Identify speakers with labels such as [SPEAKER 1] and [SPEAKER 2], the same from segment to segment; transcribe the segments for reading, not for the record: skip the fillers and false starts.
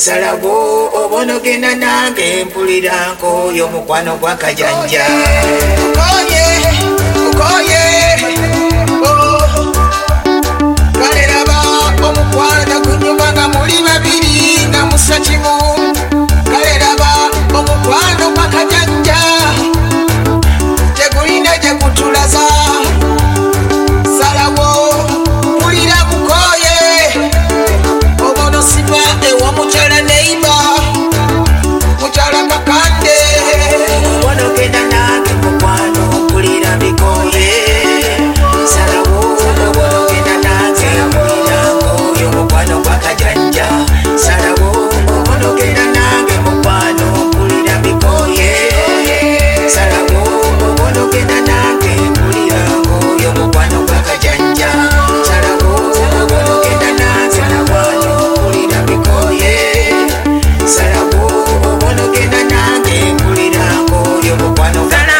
[SPEAKER 1] salawo obono genda nange mpuliranko y'omukwano gwa Kajanja. Ukoye kale laba omukwano gunyuma nga muli babiri nga musa kimu. Kale laba omukwano gwa Kajanja tegulina gye gutulaza. Salawo mpulira Bukoye obono siba ewa mukyala neiba mukyala Kakande. Obono genda nange mukwano mpulira Bikoye. Salawo obono genda nange mpuliranko y'omukwano gwa Kajanja. Salawo obono genda nange mukwano mpulira Bikoye. Salawo obono genda nange mpuliranko y'omukwano gwa Kajanja. Salawo obono genda nange mukwano mpulira Bikoye. Salawo obono genda nange mpuliranko y'omukwano gwa Kajanja.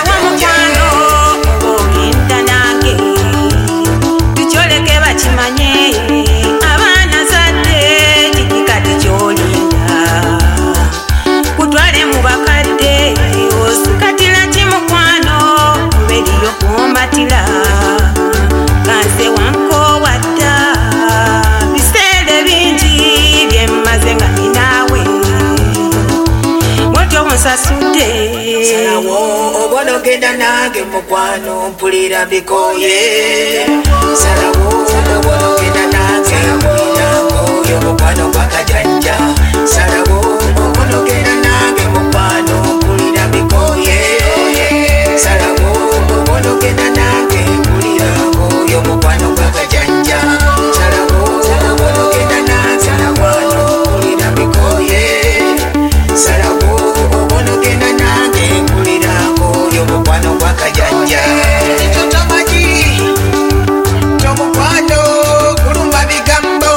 [SPEAKER 1] Salawo obono genda nange mukwano mpulira Bikoye. Salawo obono genda nange mpuliranko y'omukwano gwa Kajanja. Salawo obono genda nange mukwano mpulira Bikoye. Salawo obono genda nange mpuliranko y'omukwano gwa Kajanja. Salawo obono genda nange mukwano mpulira Bikoye. Salawo obono genda nange mpuliranko y'omukwano gwa Kajanja. Totamaki t'omukwano kulumba bigambo.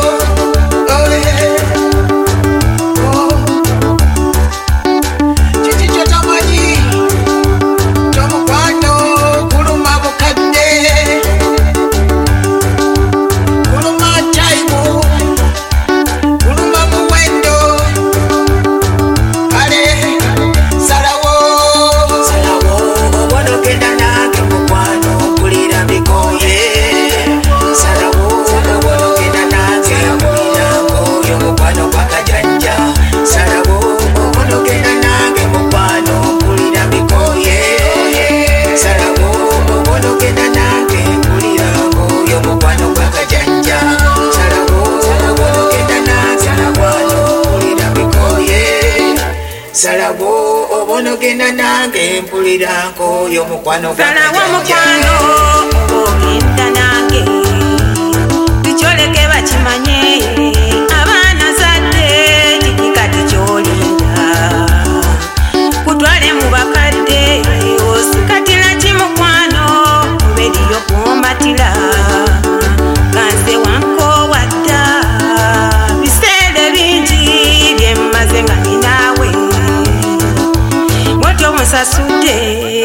[SPEAKER 1] Kiki kyotamanyi t'omukwano kuluma bukadde kuluma taimu kuluma muwendo. Kale salawo obono genda nange mukwano mpulira Bikoye. Salawo obono genda nange mpuliranko y'omukwano gwa Kajanja. Salawo obono genda nange mukwano mpulira Bikoye. Salawo obono genda nange mpuliranko y'omukwano gwa Kajanja. Salawo obono genda nange mukwano mpulira Bikoye. Salawo obono genda nange mpuliranko y'omukwano gwa Kajanja.
[SPEAKER 2] Ogenda nange tukyoleke bakimanye abaana zadde kiki kati kyolinda kutwale mu bakadde osikatira kimukwano kuberiyo kumbatira kanze wanko wadda biseera bingi byemmaze nga ninawe wotyo musasudde